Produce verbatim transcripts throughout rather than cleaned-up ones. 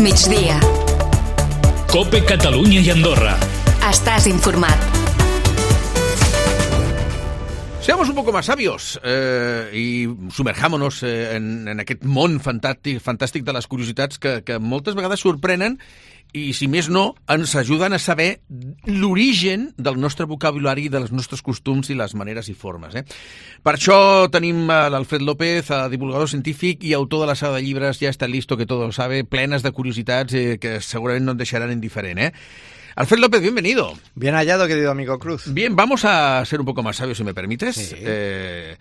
migdia. COPE Catalunya i Andorra. Estàs informat. Seamos un poco más sabios eh, y sumerjámonos eh, en, en aquest món fantàstic, fantàstic de les curiositats que, que moltes vegades sorprenen i, si més no, ens ajuden a saber l'origen del nostre vocabulari, dels nostres costums i les maneres i formes. Eh? Per això tenim l'Alfred López, divulgador científic i autor de la saga de llibres Ja está listo, que todo lo sabe, plenes de curiositats eh, que segurament no et deixaran indiferent. Eh? Alfred López, bienvenido. Bien hallado, querido amigo Cruz. Bien, vamos a ser un poco más sabios, si me permites. Sí. Eh,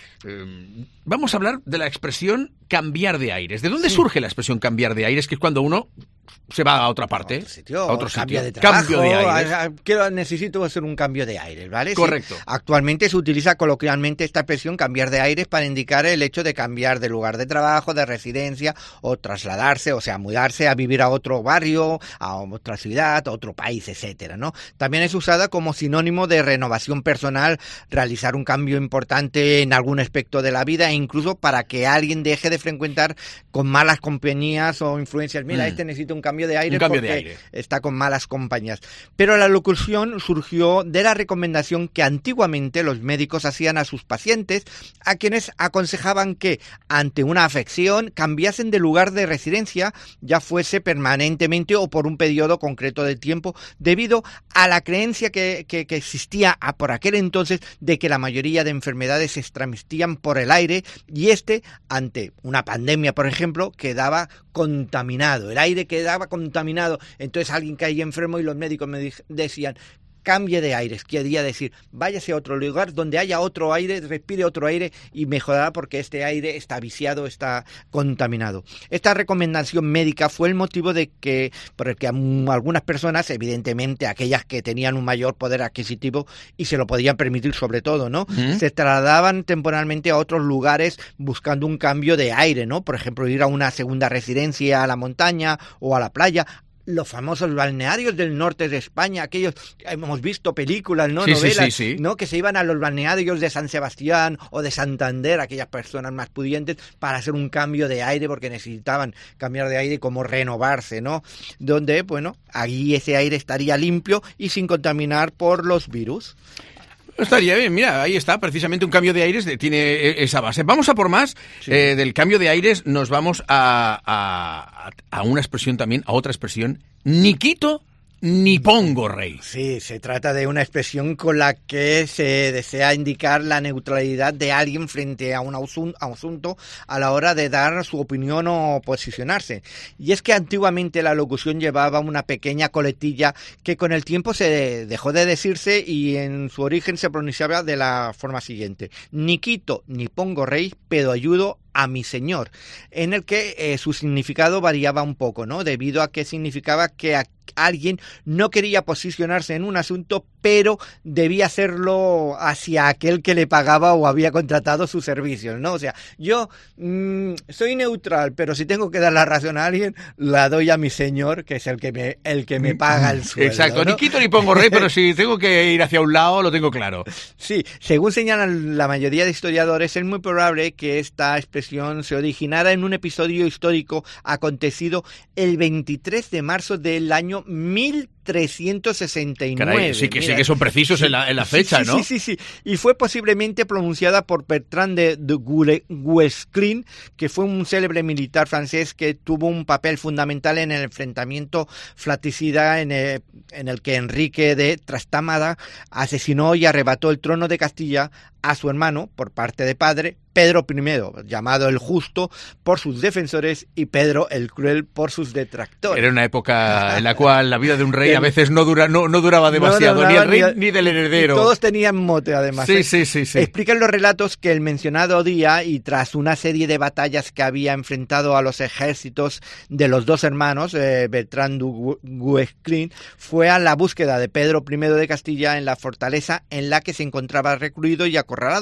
eh, vamos a hablar de la expresión cambiar de aires. ¿De dónde Sí. surge la expresión cambiar de aires? Que es cuando uno se va a otra parte, A otro sitio, a otro cambia sitio. de trabajo, Cambio de aires. a- a- quiero, necesito hacer un cambio de aires, ¿vale? Sí. Correcto. Actualmente se utiliza coloquialmente esta expresión cambiar de aires para indicar el hecho de cambiar de lugar de trabajo, de residencia o trasladarse, o sea, mudarse a vivir a otro barrio, a otra ciudad, a otro país, etcétera, ¿no? También es usada como sinónimo de renovación personal, realizar un cambio importante en algún aspecto de la vida e incluso para que alguien deje de frecuentar con malas compañías o influencias. Mira, Mm. este necesita un cambio de aire Un cambio de porque aire. está con malas compañías. Pero la locución surgió de la recomendación que antiguamente los médicos hacían a sus pacientes, a quienes aconsejaban que ante una afección cambiasen de lugar de residencia, ya fuese permanentemente o por un periodo concreto de tiempo, debido a la creencia que, que, que existía a- por aquel entonces de que la mayoría de enfermedades se transmitían por el aire y este, ante una pandemia, por ejemplo, quedaba contaminado. El aire quedaba contaminado. Entonces alguien caía enfermo y los médicos me dij- decían, cambie de aires, quería decir, váyase a otro lugar donde haya otro aire, respire otro aire y mejorará porque este aire está viciado, está contaminado. Esta recomendación médica fue el motivo de que, por el que a m- algunas personas, evidentemente aquellas que tenían un mayor poder adquisitivo y se lo podían permitir sobre todo, ¿no? Ujú. Se trasladaban temporalmente a otros lugares buscando un cambio de aire, ¿no? Por ejemplo, ir a una segunda residencia a la montaña o a la playa. Los famosos balnearios del norte de España, aquellos, hemos visto películas, ¿no? Sí, sí, Novelas, sí, sí. ¿no? Que se iban a los balnearios de San Sebastián o de Santander, aquellas personas más pudientes, para hacer un cambio de aire, porque necesitaban cambiar de aire, como renovarse, ¿no? Donde, bueno, allí ese aire estaría limpio y sin contaminar por los virus. Estaría bien, mira, ahí está, precisamente un cambio de aires de- tiene eh, esa base. Vamos a por más. Sí. Eh, del cambio de aires nos vamos a, a, a una expresión también, a otra expresión, ni quito ni pongo rey. Sí, se trata de una expresión con la que se desea indicar la neutralidad de alguien frente a un asun- a un asunto a la hora de dar su opinión o posicionarse. Y es que antiguamente la locución llevaba una pequeña coletilla que con el tiempo se dejó de decirse y en su origen se pronunciaba de la forma siguiente: ni quito ni pongo rey, pero ayudo a mi señor, en el que eh, su significado variaba un poco, ¿no? Debido a que significaba que a- alguien no quería posicionarse en un asunto, pero debía hacerlo hacia aquel que le pagaba o había contratado sus servicios, ¿no? O sea, yo mmm, soy neutral, pero si tengo que dar la razón a alguien, la doy a mi señor, que es el que me, el que me paga el sueldo, Exacto, ¿no? ni quito ni pongo rey, pero si tengo que ir hacia un lado, lo tengo claro. Sí, según señalan la mayoría de historiadores, es muy probable que esta expresión se originara en un episodio histórico acontecido el veintitrés de marzo del año mil trescientos sesenta y nueve. Caray, sí que, sí Mira, que son precisos sí, en la, en la sí, fecha, sí, ¿no? Sí, sí, sí. Y fue posiblemente pronunciada por Bertrand de, de Gule- Guesclin, que fue un célebre militar francés que tuvo un papel fundamental en el enfrentamiento fratricida en el, en el que Enrique de Trastámara asesinó y arrebató el trono de Castilla a su hermano, por parte de padre, Pedro primero, llamado el Justo por sus defensores, y Pedro el Cruel por sus detractores. Era una época en la cual la vida de un rey El- a veces no dura no, no duraba demasiado, No, no, ni el nada, rey ni- ni del heredero. Y todos tenían mote, además. Sí, ¿eh? sí, sí, sí. Explican los relatos que el mencionado día, y tras una serie de batallas que había enfrentado a los ejércitos de los dos hermanos, eh, Bertrand du Guesclin, fue a la búsqueda de Pedro primero de Castilla en la fortaleza en la que se encontraba recluido y acorralado,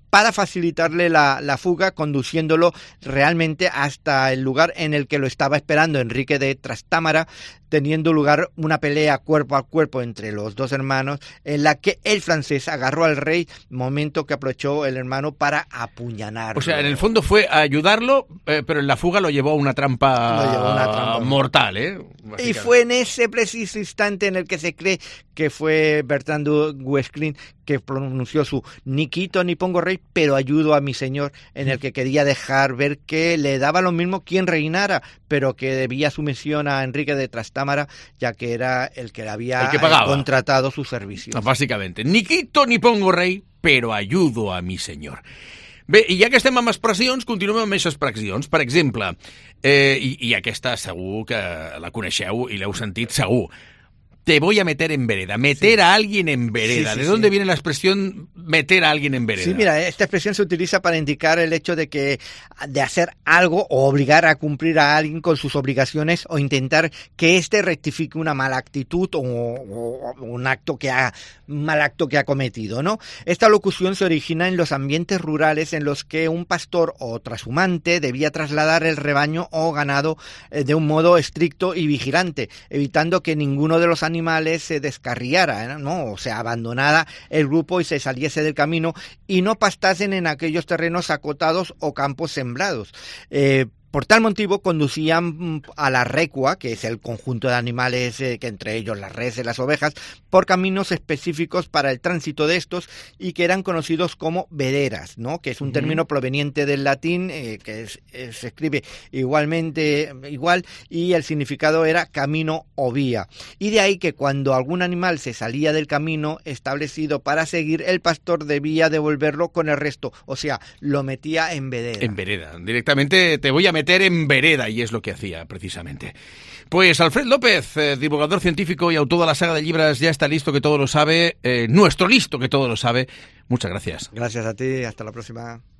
para facilitarle la, la fuga, conduciéndolo realmente hasta el lugar en el que lo estaba esperando Enrique de Trastámara, teniendo lugar una pelea cuerpo a cuerpo entre los dos hermanos, en la que el francés agarró al rey, momento que aprovechó el hermano para apuñalarlo. O sea, en el fondo fue a ayudarlo, eh, pero en la fuga lo llevó a una trampa, Lo llevó a una trampa mortal, ¿eh? Y fue en ese preciso instante en el que se cree que fue Bertrand du Guesclin que pronunció su ni quito ni pongo rey, pero ayudo a mi señor, en el que quería dejar ver que le daba lo mismo quien reinara, pero que debía sumisión a Enrique de Trastámara, ya que era el que le había el que pagaba. contratado sus servicios. Bàsicament, ni quito ni pongo rei, però ayudo a mi senyor. Bé, i ja que estem amb expressions, continuem amb més expressions. Per exemple, eh, i, i aquesta segur que la coneixeu i l'heu sentit segur, te voy a meter en vereda, meter sí. a alguien en vereda. Sí, sí, ¿De dónde sí. viene la expresión meter a alguien en vereda? Sí, mira, esta expresión se utiliza para indicar el hecho de que de hacer algo o obligar a cumplir a alguien con sus obligaciones o intentar que éste rectifique una mala actitud o, o, o un acto que ha un mal acto que ha cometido, ¿no? Esta locución se origina en los ambientes rurales en los que un pastor o trashumante debía trasladar el rebaño o ganado de un modo estricto y vigilante, evitando que ninguno de los animales animales se descarriara, ¿no? O sea, abandonara el grupo y se saliese del camino y no pastasen en aquellos terrenos acotados o campos sembrados. Eh, Por tal motivo conducían a la recua, que es el conjunto de animales, eh, que entre ellos las reses y las ovejas, por caminos específicos para el tránsito de estos y que eran conocidos como veredas, ¿no? Que es un uh-huh. término proveniente del latín, eh, que es, es, se escribe igualmente igual, y el significado era camino o vía. Y de ahí que cuando algún animal se salía del camino establecido para seguir, el pastor debía devolverlo con el resto, o sea, lo metía en vereda. En vereda, directamente te voy a meter en vereda, y es lo que hacía precisamente. Pues Alfred López, eh, divulgador científico y autor de la saga de libros Ya está listo que todo lo sabe, eh, nuestro listo que todo lo sabe. Muchas gracias. Gracias a ti, hasta la próxima.